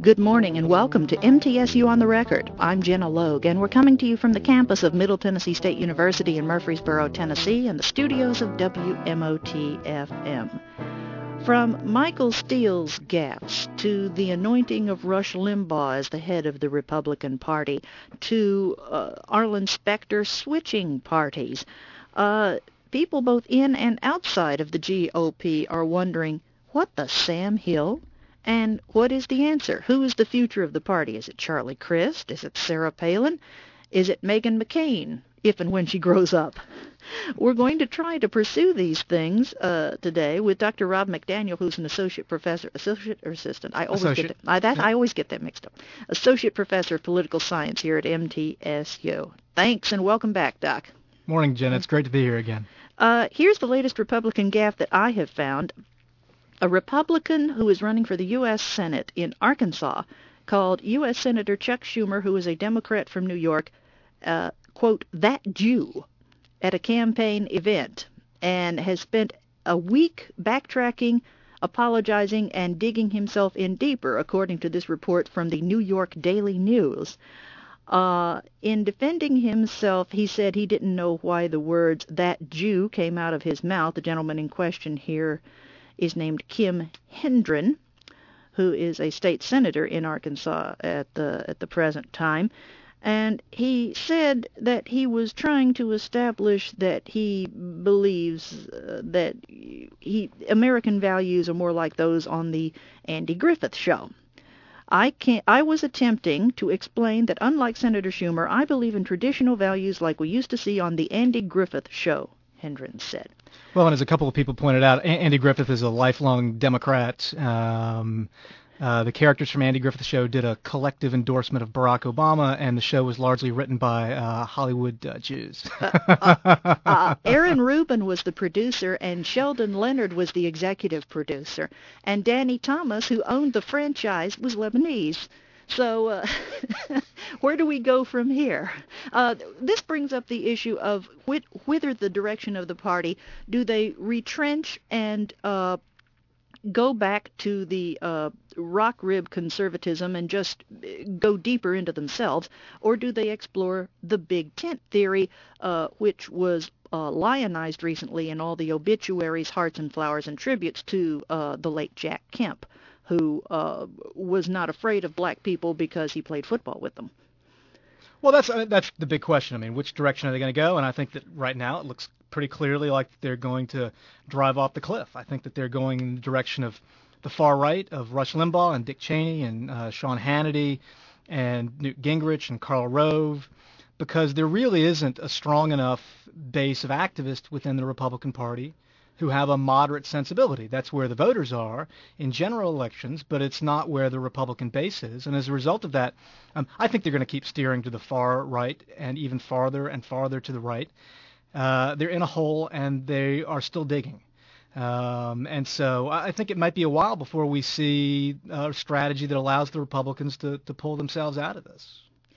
Good morning and welcome to MTSU on the Record. I'm Jenna Logue, and we're coming to you from the campus of Middle Tennessee State University in Murfreesboro, Tennessee, and the studios of WMOT-FM. From Michael Steele's gaffes to the anointing of Rush Limbaugh as the head of the Republican Party to Arlen Specter switching parties, people both in and outside of the GOP are wondering, what the Sam Hill? And what is the answer? Who is the future of the party? Is it Charlie Crist? Is it Sarah Palin? Is it Meghan McCain, if and when she grows up? We're going to try to pursue these things today with Dr. Rob McDaniel, who's an associate or assistant? I always get that mixed up. Associate professor of political science here at MTSU. Thanks and welcome back, Doc. Morning, Jen. It's great to be here again. Here's the latest Republican gaffe that I have found. A Republican who is running for the U.S. Senate in Arkansas called U.S. Senator Chuck Schumer, who is a Democrat from New York, quote, that Jew, at a campaign event, and has spent a week backtracking, apologizing, and digging himself in deeper, according to this report from the New York Daily News. In defending himself, he said he didn't know why the words "that Jew" came out of his mouth. The gentleman in question here is named Kim Hendren, who is a state senator in Arkansas at the present time. And he said that he was trying to establish that he believes that American values are more like those on the Andy Griffith Show. I was attempting to explain that unlike Senator Schumer, I believe in traditional values like we used to see on the Andy Griffith Show, Hendren said. Well, and as a couple of people pointed out, Andy Griffith is a lifelong Democrat. The characters from Andy Griffith Show did a collective endorsement of Barack Obama, and the show was largely written by Hollywood Jews. Aaron Rubin was the producer, and Sheldon Leonard was the executive producer. And Danny Thomas, who owned the franchise, was Lebanese. So where do we go from here? This brings up the issue of whither the direction of the party. Do they retrench and go back to the rock rib conservatism and just go deeper into themselves, or do they explore the big tent theory, which was lionized recently in all the obituaries, hearts and flowers and tributes to the late Jack Kemp, who was not afraid of black people because he played football with them? Well, that's the big question. I mean, which direction are they going to go? And I think that right now it looks pretty clearly like they're going to drive off the cliff. I think that they're going in the direction of the far right, of Rush Limbaugh and Dick Cheney and Sean Hannity and Newt Gingrich and Karl Rove, because there really isn't a strong enough base of activists within the Republican Party who have a moderate sensibility. That's where the voters are in general elections, but it's not where the Republican base is. And as a result of that, I think they're going to keep steering to the far right and even farther and farther to the right. They're in a hole, and they are still digging. And so I think it might be a while before we see a strategy that allows the Republicans to pull themselves out of this.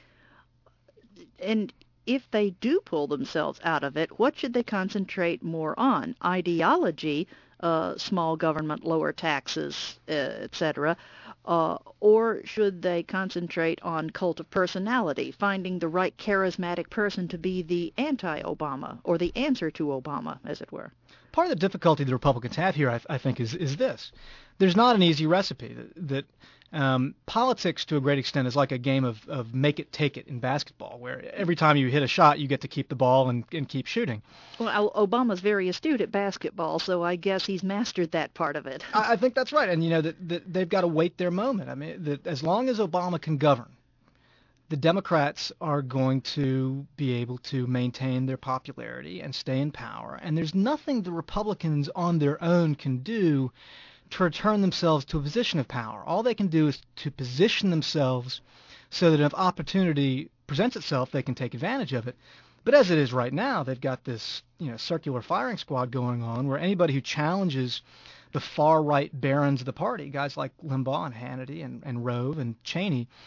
And if they do pull themselves out of it, what should they concentrate more on? Ideology, small government, lower taxes, etc., or should they concentrate on cult of personality, finding the right charismatic person to be the anti-Obama, or the answer to Obama, as it were? Part of the difficulty the Republicans have here, I think, is this. There's not an easy recipe. That politics, to a great extent, is like a game of make it, take it in basketball, where every time you hit a shot, you get to keep the ball and keep shooting. Well, Obama's very astute at basketball, so I guess he's mastered that part of it. I think that's right. And, you know, that they've got to wait their moment. I mean, that as long as Obama can govern, the Democrats are going to be able to maintain their popularity and stay in power. And there's nothing the Republicans on their own can do to return themselves to a position of power. All they can do is to position themselves so that if opportunity presents itself, they can take advantage of it. But as it is right now, they've got this, circular firing squad going on where anybody who challenges the far right barons of the party, guys like Limbaugh and Hannity and Rove and Cheney,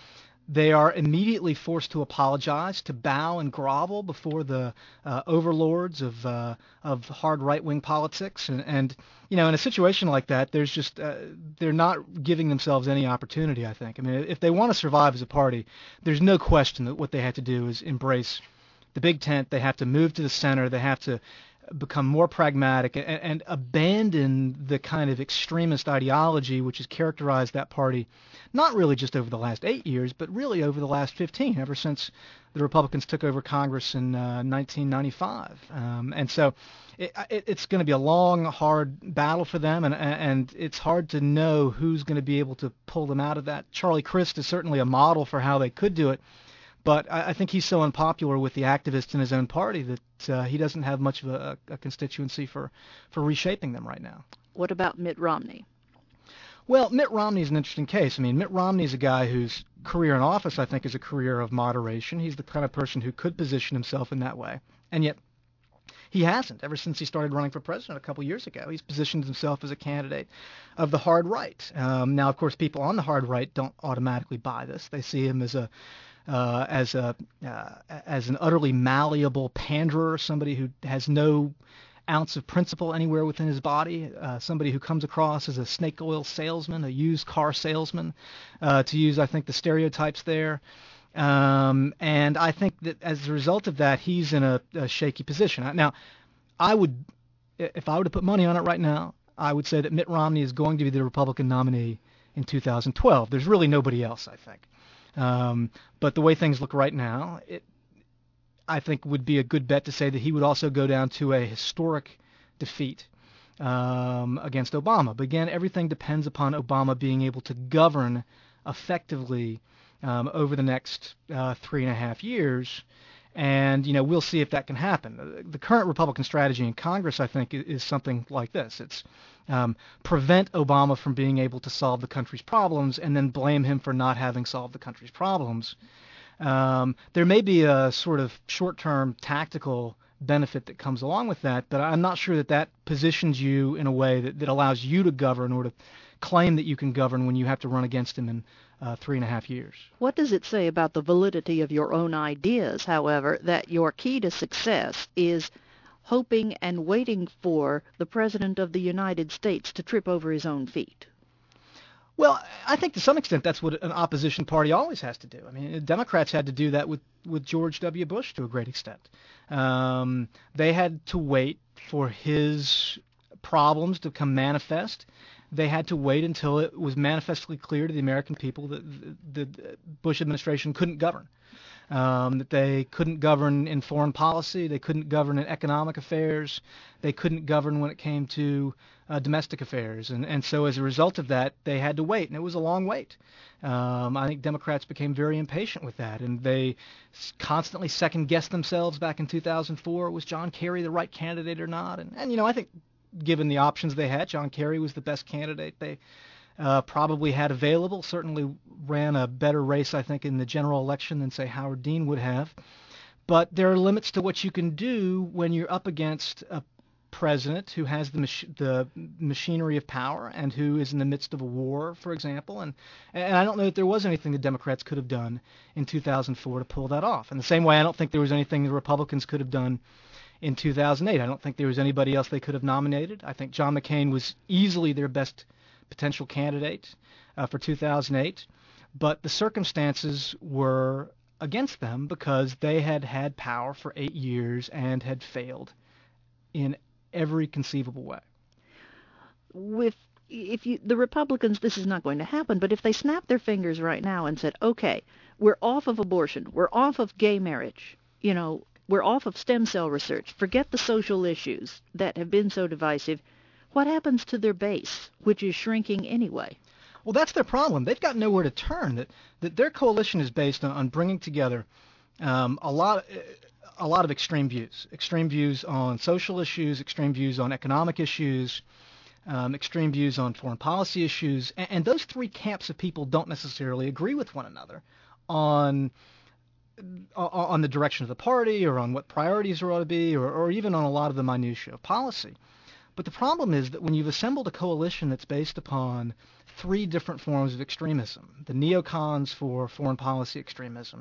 They are immediately forced to apologize, to bow and grovel before the overlords of hard right-wing politics, and in a situation like that, there's just they're not giving themselves any opportunity. I think. I mean, if they want to survive as a party, there's no question that what they have to do is embrace the big tent. They have to move to the center. They have to become more pragmatic and abandon the kind of extremist ideology which has characterized that party, not really just over the last 8 years, but really over the last 15, ever since the Republicans took over Congress in 1995. And so it's going to be a long, hard battle for them, and it's hard to know who's going to be able to pull them out of that. Charlie Crist is certainly a model for how they could do it. But I think he's so unpopular with the activists in his own party that he doesn't have much of a constituency for reshaping them right now. What about Mitt Romney? Well, Mitt Romney is an interesting case. I mean, Mitt Romney is a guy whose career in office, I think, is a career of moderation. He's the kind of person who could position himself in that way. And yet he hasn't. Ever since he started running for president a couple years ago, he's positioned himself as a candidate of the hard right. Now, of course, people on the hard right don't automatically buy this. They see him as an utterly malleable panderer, somebody who has no ounce of principle anywhere within his body, somebody who comes across as a snake oil salesman, a used car salesman, to use, I think, the stereotypes there. And I think that as a result of that, he's in a shaky position. Now, if I were to put money on it right now, I would say that Mitt Romney is going to be the Republican nominee in 2012. There's really nobody else, I think. But the way things look right now, I think would be a good bet to say that he would also go down to a historic defeat against Obama. But again, everything depends upon Obama being able to govern effectively over the next 3.5 years. And, we'll see if that can happen. The current Republican strategy in Congress, I think, is something like this. It's prevent Obama from being able to solve the country's problems and then blame him for not having solved the country's problems. There may be a sort of short-term tactical benefit that comes along with that, but I'm not sure that positions you in a way that allows you to govern or to claim that you can govern when you have to run against him in 3.5 years. What does it say about the validity of your own ideas, however, that your key to success is hoping and waiting for the President of the United States to trip over his own feet? Well, I think to some extent that's what an opposition party always has to do. I mean, Democrats had to do that with George W. Bush to a great extent. They had to wait for his problems to become manifest. They had to wait until it was manifestly clear to the American people that the Bush administration couldn't govern, that they couldn't govern in foreign policy, they couldn't govern in economic affairs, they couldn't govern when it came to domestic affairs. And so as a result of that, they had to wait, and it was a long wait. I think Democrats became very impatient with that, and they constantly second-guessed themselves back in 2004. Was John Kerry the right candidate or not? And I think given the options they had, John Kerry was the best candidate they probably had available, certainly ran a better race, I think, in the general election than, say, Howard Dean would have. But there are limits to what you can do when you're up against a president who has the machinery of power and who is in the midst of a war, for example. And I don't know that there was anything the Democrats could have done in 2004 to pull that off. In the same way, I don't think there was anything the Republicans could have done in 2008. I don't think there was anybody else they could have nominated. I think John McCain was easily their best potential candidate for 2008. But the circumstances were against them because they had had power for 8 years and had failed in every conceivable way. The Republicans, this is not going to happen, but if they snap their fingers right now and said, okay, we're off of abortion, we're off of gay marriage, we're off of stem cell research, forget the social issues that have been so divisive, what happens to their base, which is shrinking anyway? Well, that's their problem. They've got nowhere to turn. That their coalition is based on bringing together a lot of extreme views on social issues, extreme views on economic issues, extreme views on foreign policy issues, and those three camps of people don't necessarily agree with one another on the direction of the party or on what priorities there ought to be or even on a lot of the minutiae of policy. But the problem is that when you've assembled a coalition that's based upon three different forms of extremism, the neocons for foreign policy extremism,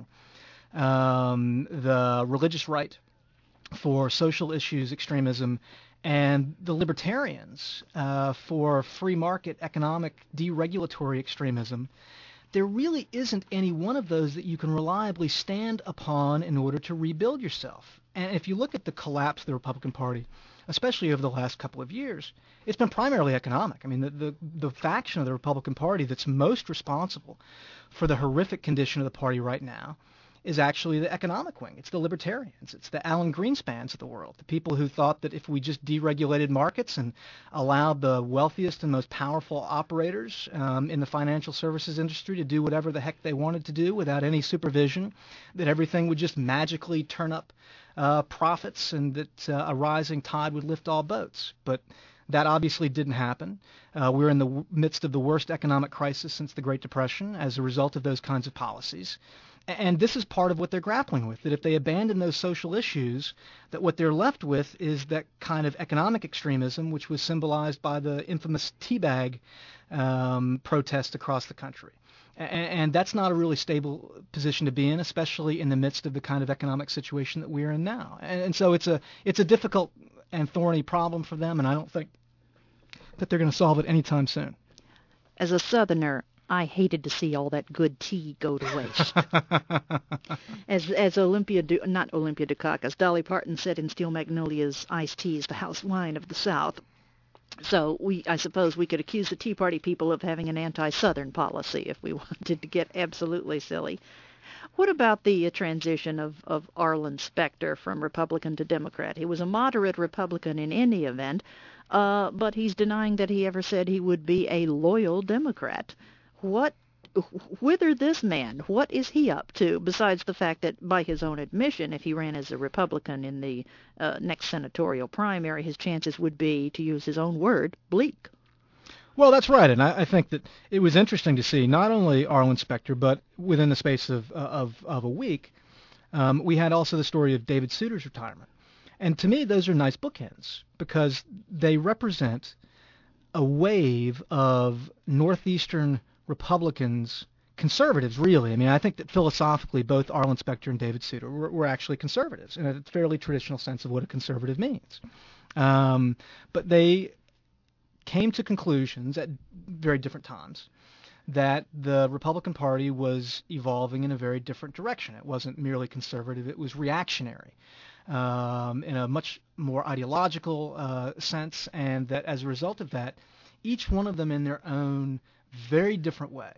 the religious right for social issues extremism, and the libertarians for free market economic deregulatory extremism, there really isn't any one of those that you can reliably stand upon in order to rebuild yourself. And if you look at the collapse of the Republican Party, especially over the last couple of years, it's been primarily economic. I mean, the faction of the Republican Party that's most responsible for the horrific condition of the party right now is actually the economic wing. It's the libertarians. It's the Alan Greenspans of the world, the people who thought that if we just deregulated markets and allowed the wealthiest and most powerful operators in the financial services industry to do whatever the heck they wanted to do without any supervision, that everything would just magically turn up profits and that a rising tide would lift all boats. But that obviously didn't happen. We're in the midst of the worst economic crisis since the Great Depression as a result of those kinds of policies. And this is part of what they're grappling with, that if they abandon those social issues, that what they're left with is that kind of economic extremism, which was symbolized by the infamous teabag protest across the country. And that's not a really stable position to be in, especially in the midst of the kind of economic situation that we're in now. And so it's a difficult and thorny problem for them, and I don't think that they're going to solve it anytime soon. As a Southerner, I hated to see all that good tea go to waste. As not Olympia Dukakis, Dolly Parton said in Steel Magnolia's iced tea is the house wine of the South. So I suppose we could accuse the Tea Party people of having an anti-Southern policy if we wanted to get absolutely silly. What about the transition of Arlen Specter from Republican to Democrat? He was a moderate Republican in any event, but he's denying that he ever said he would be a loyal Democrat. Whither this man, what is he up to, besides the fact that, by his own admission, if he ran as a Republican in the next senatorial primary, his chances would be, to use his own word, bleak? Well, that's right, and I think that it was interesting to see not only Arlen Specter, but within the space of a week, we had also the story of David Souter's retirement. And to me, those are nice bookends, because they represent a wave of Northeastern Republicans, conservatives, really. I mean, I think that philosophically, both Arlen Specter and David Souter were actually conservatives in a fairly traditional sense of what a conservative means. But they came to conclusions at very different times that the Republican Party was evolving in a very different direction. It wasn't merely conservative, it was reactionary in a much more ideological sense, and that as a result of that, each one of them in their own very different way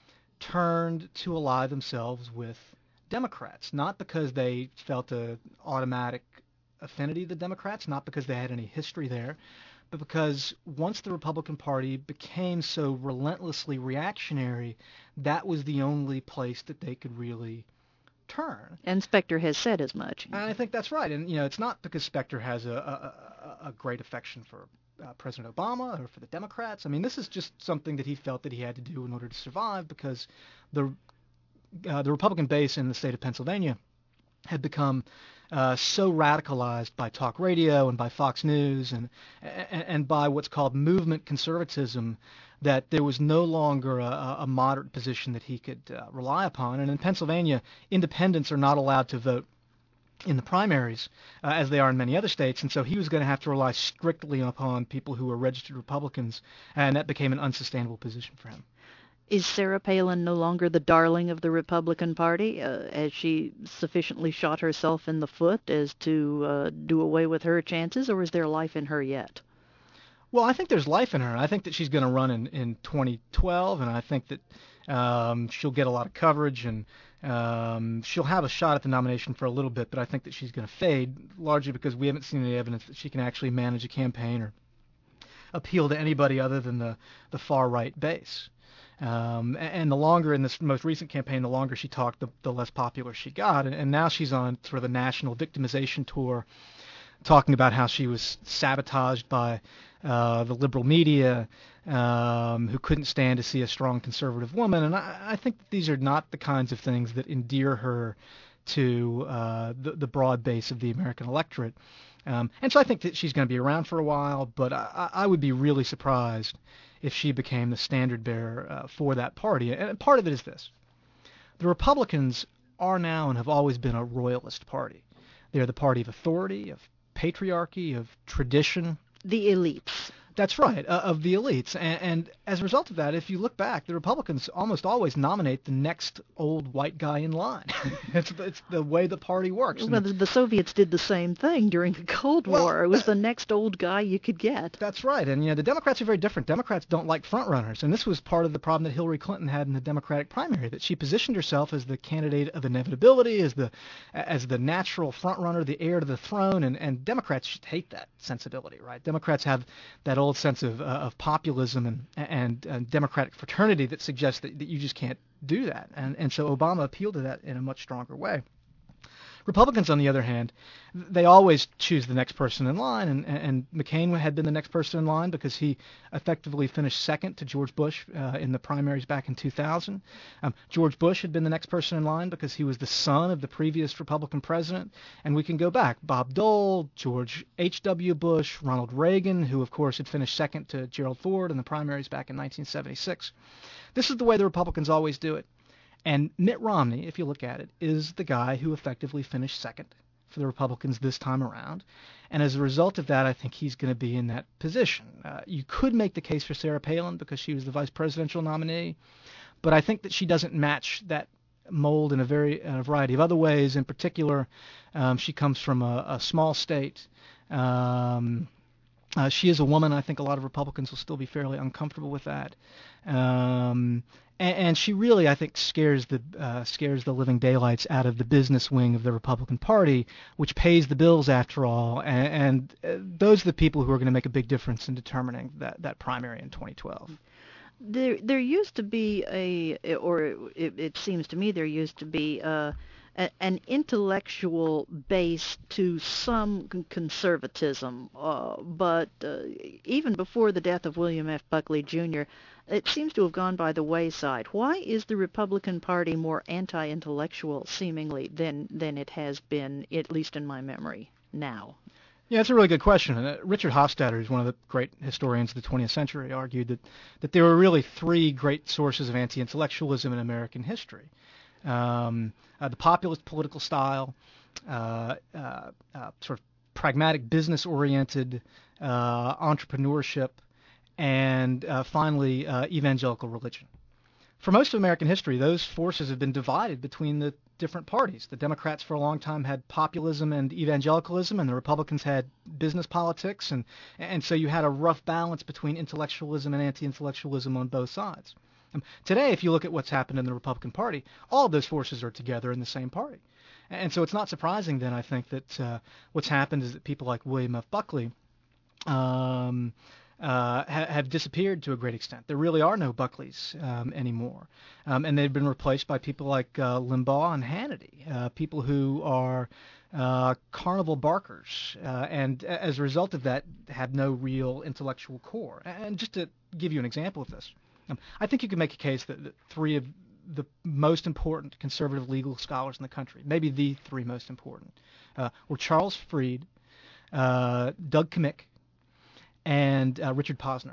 turned to ally themselves with Democrats, not because they felt an automatic affinity to the Democrats, not because they had any history there, but because once the Republican Party became so relentlessly reactionary, that was the only place that they could really turn. And Specter has said as much. And I think that's right. And, it's not because Specter has a great affection for President Obama or for the Democrats. I mean, this is just something that he felt that he had to do in order to survive, because the Republican base in the state of Pennsylvania had become so radicalized by talk radio and by Fox News and by what's called movement conservatism that there was no longer a moderate position that he could rely upon. And in Pennsylvania, independents are not allowed to vote in the primaries, as they are in many other states, and so he was going to have to rely strictly upon people who were registered Republicans, and that became an unsustainable position for him. Is Sarah Palin no longer the darling of the Republican Party? Has she sufficiently shot herself in the foot as to do away with her chances, or is there life in her yet? Well, I think there's life in her. I think that she's going to run in 2012, and I think that she'll get a lot of coverage, and she'll have a shot at the nomination for a little bit, but I think that she's going to fade, largely because we haven't seen any evidence that she can actually manage a campaign or appeal to anybody other than the far-right base. And the longer in this most recent campaign, the longer she talked, the less popular she got. And now she's on sort of the national victimization tour, talking about how she was sabotaged by the liberal media, who couldn't stand to see a strong conservative woman. And I think that these are not the kinds of things that endear her to the broad base of the American electorate. And so I think that she's going to be around for a while, but I would be really surprised if she became the standard bearer for that party. And part of it is this. The Republicans are now and have always been a royalist party. They're the party of authority, of patriarchy, of tradition. The elites. That's right, of the elites. And as a result of that, if you look back, the Republicans almost always nominate the next old white guy in line. It's the way the party works. Well, the Soviets did the same thing during the Cold War. It was the next old guy you could get. That's right. And, the Democrats are very different. Democrats don't like front runners. And this was part of the problem that Hillary Clinton had in the Democratic primary, that she positioned herself as the candidate of inevitability, as the natural front runner, the heir to the throne. And Democrats should hate that sensibility, right? Democrats have that old sense of populism and democratic fraternity that suggests that you just can't do that. And so Obama appealed to that in a much stronger way. Republicans, on the other hand, they always choose the next person in line, and McCain had been the next person in line because he effectively finished second to George Bush in the primaries back in 2000. George Bush had been the next person in line because he was the son of the previous Republican president, and we can go back. Bob Dole, George H.W. Bush, Ronald Reagan, who of course had finished second to Gerald Ford in the primaries back in 1976. This is the way the Republicans always do it. And Mitt Romney, if you look at it, is the guy who effectively finished second for the Republicans this time around. And as a result of that, I think he's going to be in that position. You could make the case for Sarah Palin because she was the vice presidential nominee, but I think that she doesn't match that mold in a variety of other ways. In particular, she comes from a small state. She is a woman. I think a lot of Republicans will still be fairly uncomfortable with that. And she really, I think, scares the living daylights out of the business wing of the Republican Party, which pays the bills after all. And those are the people who are going to make a big difference in determining that primary in 2012. There used to be it seems to me there used to be an intellectual base to some conservatism, but even before the death of William F. Buckley Jr., it seems to have gone by the wayside. Why is the Republican Party more anti-intellectual, seemingly, than it has been, at least in my memory, now? Yeah, it's a really good question. Richard Hofstadter, who's one of the great historians of the 20th century, argued that there were really three great sources of anti-intellectualism in American history. The populist political style, sort of pragmatic business-oriented entrepreneurship, and finally evangelical religion. For most of American history, those forces have been divided between the different parties. The Democrats for a long time had populism and evangelicalism, and the Republicans had business politics, and so you had a rough balance between intellectualism and anti-intellectualism on both sides. Today, if you look at what's happened in the Republican Party, all of those forces are together in the same party. And so it's not surprising then, I think, that what's happened is that people like William F. Buckley have disappeared to a great extent. There really are no Buckleys anymore. And they've been replaced by people like Limbaugh and Hannity, people who are carnival barkers, and as a result of that have no real intellectual core. And just to give you an example of this, I think you could make a case that three of the most important conservative legal scholars in the country, maybe the three most important, were Charles Fried, Doug Kmiec, and Richard Posner.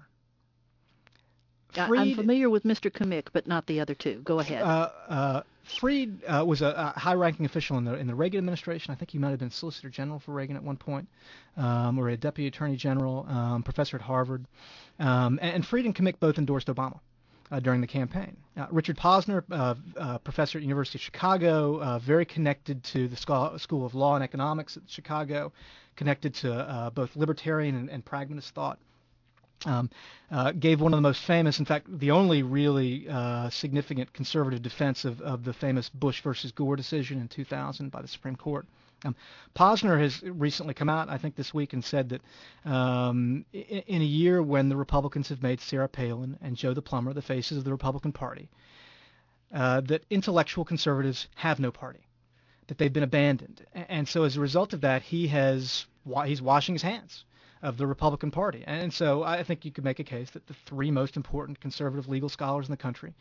I'm familiar with Mr. Kmiec, but not the other two. Go ahead. Fried was a high-ranking official in the Reagan administration. I think he might have been Solicitor General for Reagan at one point, or a Deputy Attorney General, professor at Harvard. And Fried and Kmiec both endorsed Obama during the campaign. Richard Posner, professor at the University of Chicago, very connected to the School of Law and Economics at Chicago, connected to both libertarian and pragmatist thought. Gave one of the most famous, in fact, the only really significant conservative defense of the famous Bush versus Gore decision in 2000 by the Supreme Court. Posner has recently come out, I think this week, and said that in a year when the Republicans have made Sarah Palin and Joe the Plumber the faces of the Republican Party, that intellectual conservatives have no party, that they've been abandoned. And so as a result of that, he's washing his hands of the Republican Party. And so I think you could make a case that the three most important conservative legal scholars in the country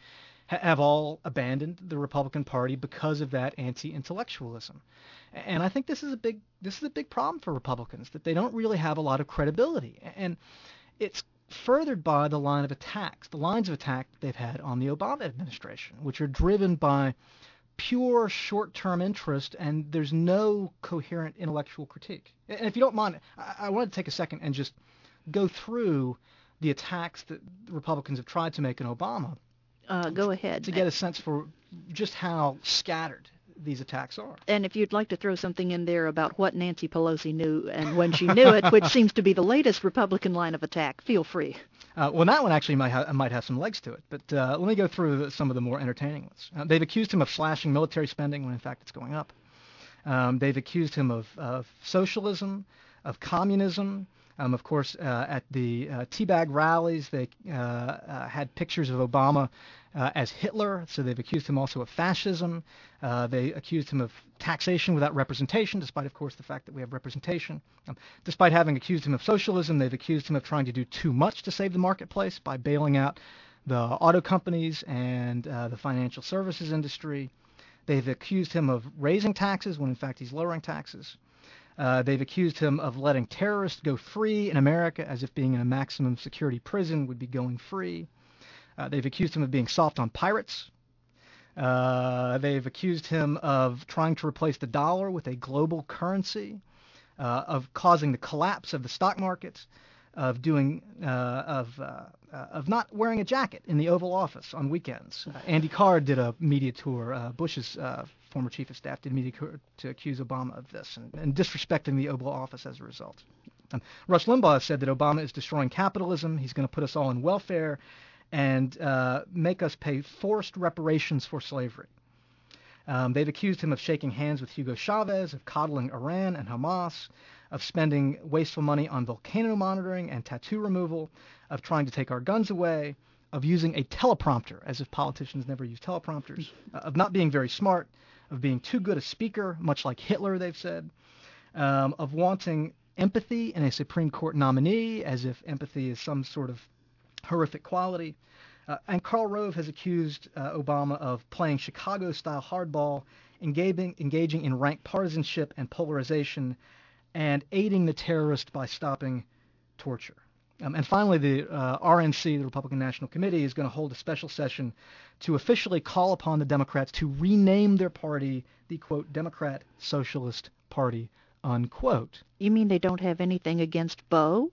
have all abandoned the Republican Party because of that anti-intellectualism. And I think this is a big problem for Republicans, that they don't really have a lot of credibility. And it's furthered by the lines of attack they've had on the Obama administration, which are driven by pure short-term interest, and there's no coherent intellectual critique. And if you don't mind, I wanted to take a second and just go through the attacks that the Republicans have tried to make on Obama. Go ahead. To get a sense for just how scattered these attacks are. And if you'd like to throw something in there about what Nancy Pelosi knew and when she knew it, which seems to be the latest Republican line of attack, feel free. Well, that one actually might have some legs to it, but let me go through some of the more entertaining ones. They've accused him of slashing military spending when in fact it's going up. They've accused him of socialism, of communism. Of course, at the teabag rallies, they had pictures of Obama as Hitler, so they've accused him also of fascism. They accused him of taxation without representation, despite, of course, the fact that we have representation. Despite having accused him of socialism, they've accused him of trying to do too much to save the marketplace by bailing out the auto companies and the financial services industry. They've accused him of raising taxes when, in fact, he's lowering taxes. They've accused him of letting terrorists go free in America, as if being in a maximum security prison would be going free. They've accused him of being soft on pirates. They've accused him of trying to replace the dollar with a global currency, of causing the collapse of the stock market, of not wearing a jacket in the Oval Office on weekends. Andy Card did a media tour. Bush's former chief of staff did a media tour to accuse Obama of this and disrespecting the Oval Office as a result. Rush Limbaugh said that Obama is destroying capitalism. He's going to put us all in welfare and make us pay forced reparations for slavery. They've accused him of shaking hands with Hugo Chavez, of coddling Iran and Hamas, of spending wasteful money on volcano monitoring and tattoo removal, of trying to take our guns away, of using a teleprompter, as if politicians never use teleprompters, of not being very smart, of being too good a speaker, much like Hitler, they've said, of wanting empathy in a Supreme Court nominee, as if empathy is some sort of horrific quality. And Karl Rove has accused Obama of playing Chicago-style hardball, engaging in rank partisanship and polarization, and aiding the terrorist by stopping torture. And finally, the RNC, the Republican National Committee, is going to hold a special session to officially call upon the Democrats to rename their party the, quote, Democrat Socialist Party, unquote. You mean they don't have anything against Bo?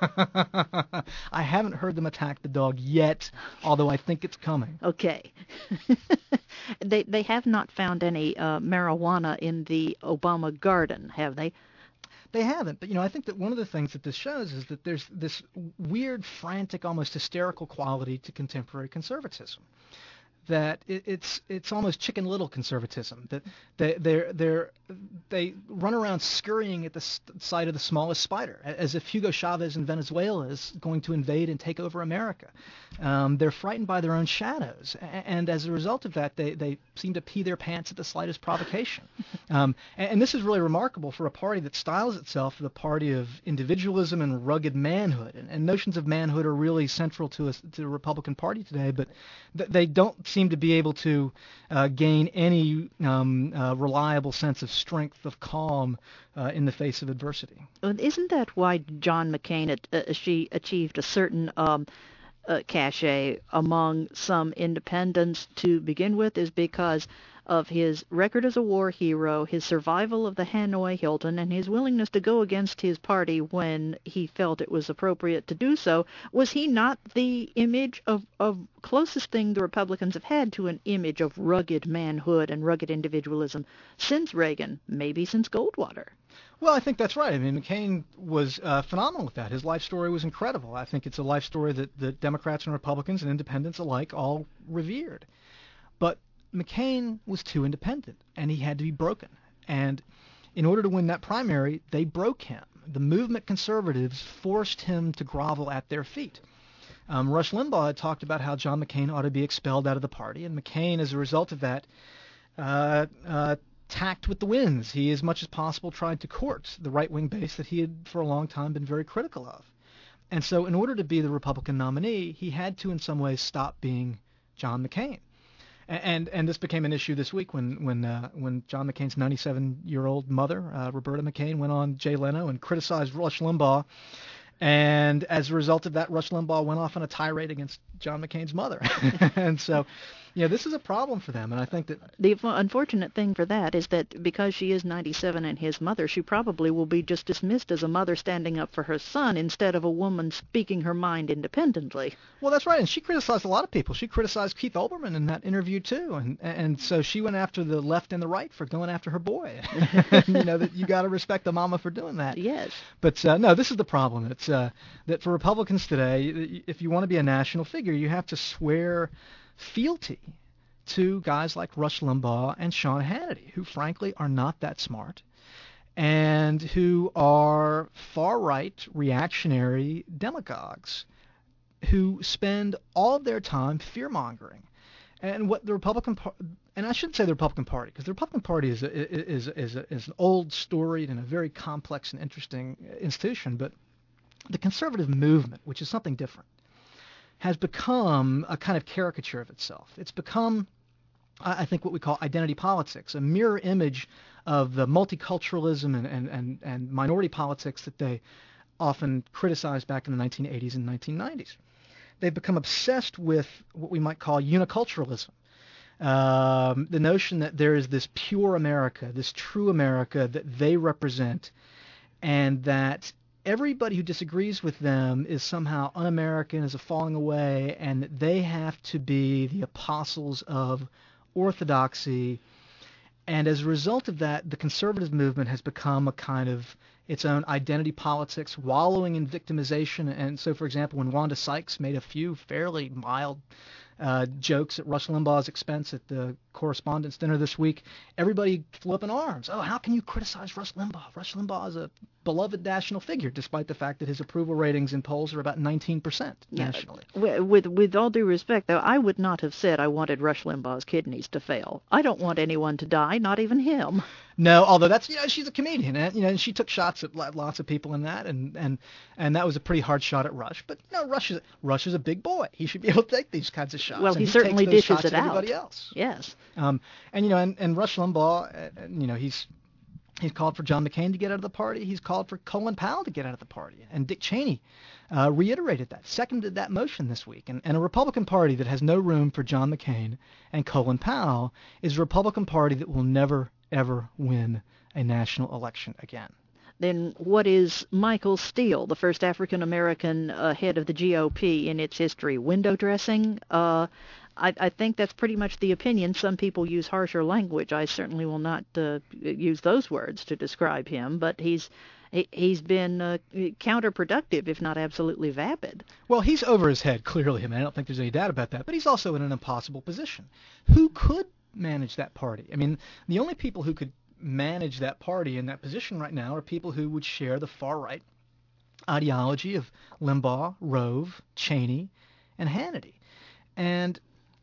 I haven't heard them attack the dog yet, although I think it's coming. Okay. They have not found any marijuana in the Obama garden, have they? They haven't, but I think that one of the things that this shows is that there's this weird, frantic, almost hysterical quality to contemporary conservatism. That it's almost Chicken Little conservatism. That they run around scurrying at the sight of the smallest spider, as if Hugo Chavez in Venezuela is going to invade and take over America. They're frightened by their own shadows, and as a result of that, they seem to pee their pants at the slightest provocation. And this is really remarkable for a party that styles itself the party of individualism and rugged manhood. And notions of manhood are really central to the Republican Party today, but they don't seem to be able to gain any reliable sense of strength, of calm in the face of adversity. Isn't that why John McCain achieved a certain cachet among some independents to begin with, is because of his record as a war hero, his survival of the Hanoi Hilton, and his willingness to go against his party when he felt it was appropriate to do so? Was he not the image of closest thing the Republicans have had to an image of rugged manhood and rugged individualism since Reagan, maybe since Goldwater? Well, I think that's right. I mean, McCain was phenomenal with that. His life story was incredible. I think it's a life story that Democrats and Republicans and independents alike all revered. But McCain was too independent, and he had to be broken. And in order to win that primary, they broke him. The movement conservatives forced him to grovel at their feet. Rush Limbaugh had talked about how John McCain ought to be expelled out of the party, and McCain, as a result of that, tacked with the winds. He, as much as possible, tried to court the right-wing base that he had for a long time been very critical of. And so in order to be the Republican nominee, he had to in some ways stop being John McCain. And this became an issue this week when John McCain's 97-year-old mother, Roberta McCain, went on Jay Leno and criticized Rush Limbaugh. And as a result of that, Rush Limbaugh went off on a tirade against John McCain's mother. And so, this is a problem for them. And I think that the unfortunate thing for that is that because she is 97 and his mother, she probably will be just dismissed as a mother standing up for her son instead of a woman speaking her mind independently. Well, that's right. And she criticized a lot of people. She criticized Keith Olbermann in that interview, too. And so she went after the left and the right for going after her boy. That you got to respect the mama for doing that. Yes. But no, this is the problem. It's that for Republicans today, if you want to be a national figure, you have to swear fealty to guys like Rush Limbaugh and Sean Hannity, who frankly are not that smart and who are far-right reactionary demagogues who spend all of their time fear-mongering. And what the Republican and I shouldn't say the Republican Party, because the Republican Party is an old, storied, and a very complex and interesting institution, but the conservative movement, which is something different, has become a kind of caricature of itself. It's become, I think, what we call identity politics, a mirror image of the multiculturalism and minority politics that they often criticized back in the 1980s and 1990s. They've become obsessed with what we might call uniculturalism, the notion that there is this pure America, this true America that they represent, and that everybody who disagrees with them is somehow un-American, is a falling away, and that they have to be the apostles of orthodoxy. And as a result of that, the conservative movement has become a kind of its own identity politics, wallowing in victimization. And so, for example, when Wanda Sykes made a few fairly mild jokes at Rush Limbaugh's expense at the Correspondents' Dinner this week, everybody flew up in arms. Oh, how can you criticize Rush Limbaugh? Rush Limbaugh is a beloved national figure, despite the fact that his approval ratings in polls are about 19% nationally. With all due respect, though, I would not have said I wanted Rush Limbaugh's kidneys to fail. I don't want anyone to die, not even him. No, although that's, she's a comedian, and she took shots at lots of people in that, and that was a pretty hard shot at Rush. But Rush is a big boy. He should be able to take these kinds of shots. Well, he certainly dishes it out. Everybody else. Yes. And Rush Limbaugh, he's called for John McCain to get out of the party. He's called for Colin Powell to get out of the party. And Dick Cheney reiterated that, seconded that motion this week. And a Republican Party that has no room for John McCain and Colin Powell is a Republican Party that will never, ever win a national election again. Then what is Michael Steele, the first African-American head of the GOP in its history? Window dressing? I think that's pretty much the opinion. Some people use harsher language. I certainly will not use those words to describe him, but he's been counterproductive, if not absolutely vapid. Well, he's over his head, clearly. I don't think there's any doubt about that. But he's also in an impossible position. Who could manage that party? I mean, the only people who could manage that party in that position right now are people who would share the far-right ideology of Limbaugh, Rove, Cheney, and Hannity. And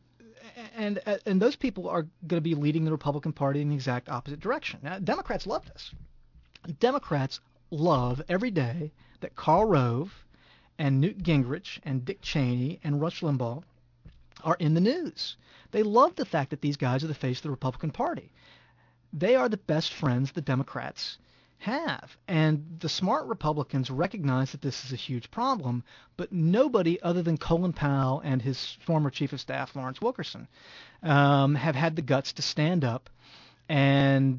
those people are going to be leading the Republican Party in the exact opposite direction. Now, Democrats love this. Democrats love every day that Karl Rove and Newt Gingrich and Dick Cheney and Rush Limbaugh are in the news. They love the fact that these guys are the face of the Republican Party. They are the best friends the Democrats have. And the smart Republicans recognize that this is a huge problem, but nobody other than Colin Powell and his former chief of staff, Lawrence Wilkerson, have had the guts to stand up and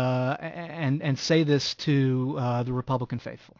say this to the Republican faithful.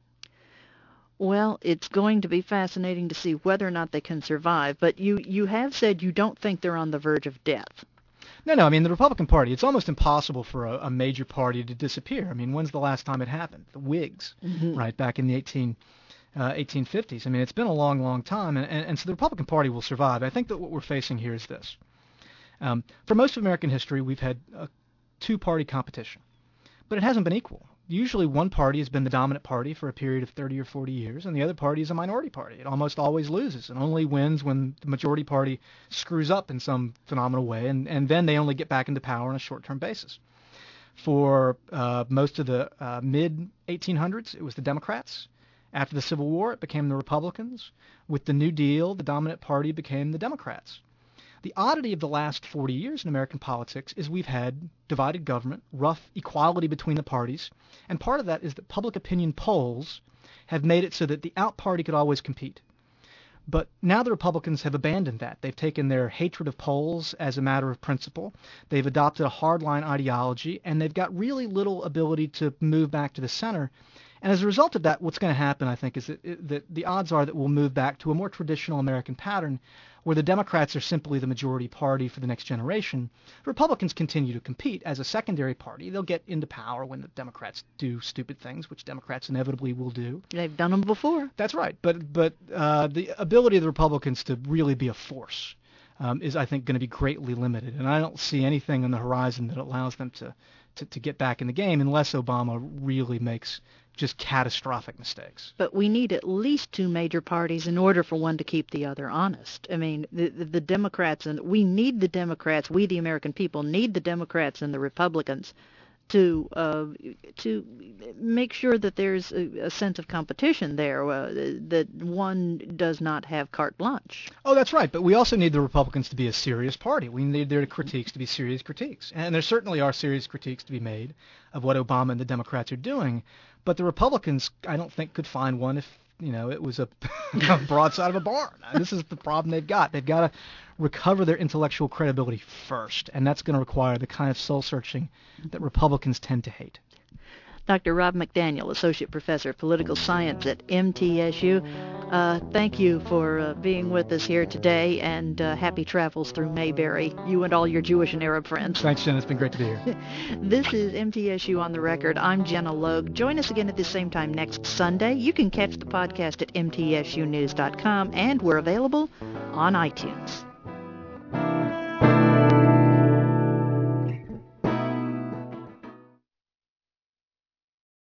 Well, it's going to be fascinating to see whether or not they can survive, but you have said you don't think they're on the verge of death. No, I mean, the Republican Party, it's almost impossible for a major party to disappear. I mean, when's the last time it happened? The Whigs, right, back in the 1850s. I mean, it's been a long, long time, and so the Republican Party will survive. I think that what we're facing here is this. For most of American history, we've had a two-party competition, but it hasn't been equal. Usually one party has been the dominant party for a period of 30 or 40 years, and the other party is a minority party. It almost always loses and only wins when the majority party screws up in some phenomenal way, and then they only get back into power on a short-term basis. For most of the mid-1800s, it was the Democrats. After the Civil War, it became the Republicans. With the New Deal, the dominant party became the Democrats. The oddity of the last 40 years in American politics is we've had divided government, rough equality between the parties, and part of that is that public opinion polls have made it so that the out party could always compete. But now the Republicans have abandoned that. They've taken their hatred of polls as a matter of principle. They've adopted a hardline ideology, and they've got really little ability to move back to the center. And as a result of that, what's going to happen, I think, is that the odds are that we'll move back to a more traditional American pattern where the Democrats are simply the majority party for the next generation. Republicans continue to compete as a secondary party. They'll get into power when the Democrats do stupid things, which Democrats inevitably will do. They've done them before. That's right. But the ability of the Republicans to really be a force is, I think, going to be greatly limited. And I don't see anything on the horizon that allows them to get back in the game unless Obama really makes just catastrophic mistakes. But we need at least two major parties in order for one to keep the other honest. I mean, the Democrats, and we need the Democrats, we the American people need the Democrats and the Republicans to make sure that there's a sense of competition there, that one does not have carte blanche. Oh, that's right. But we also need the Republicans to be a serious party. We need their critiques to be serious critiques. And there certainly are serious critiques to be made of what Obama and the Democrats are doing. But the Republicans, I don't think, could find one if, it was a broadside of a barn. This is the problem they've got. They've got to recover their intellectual credibility first, and that's going to require the kind of soul-searching that Republicans tend to hate. Dr. Rob McDaniel, Associate Professor of Political Science at MTSU. Thank you for being with us here today, and happy travels through Mayberry, you and all your Jewish and Arab friends. Thanks, Jen. It's been great to be here. This is MTSU On the Record. I'm Jenna Logue. Join us again at the same time next Sunday. You can catch the podcast at mtsunews.com, and we're available on iTunes.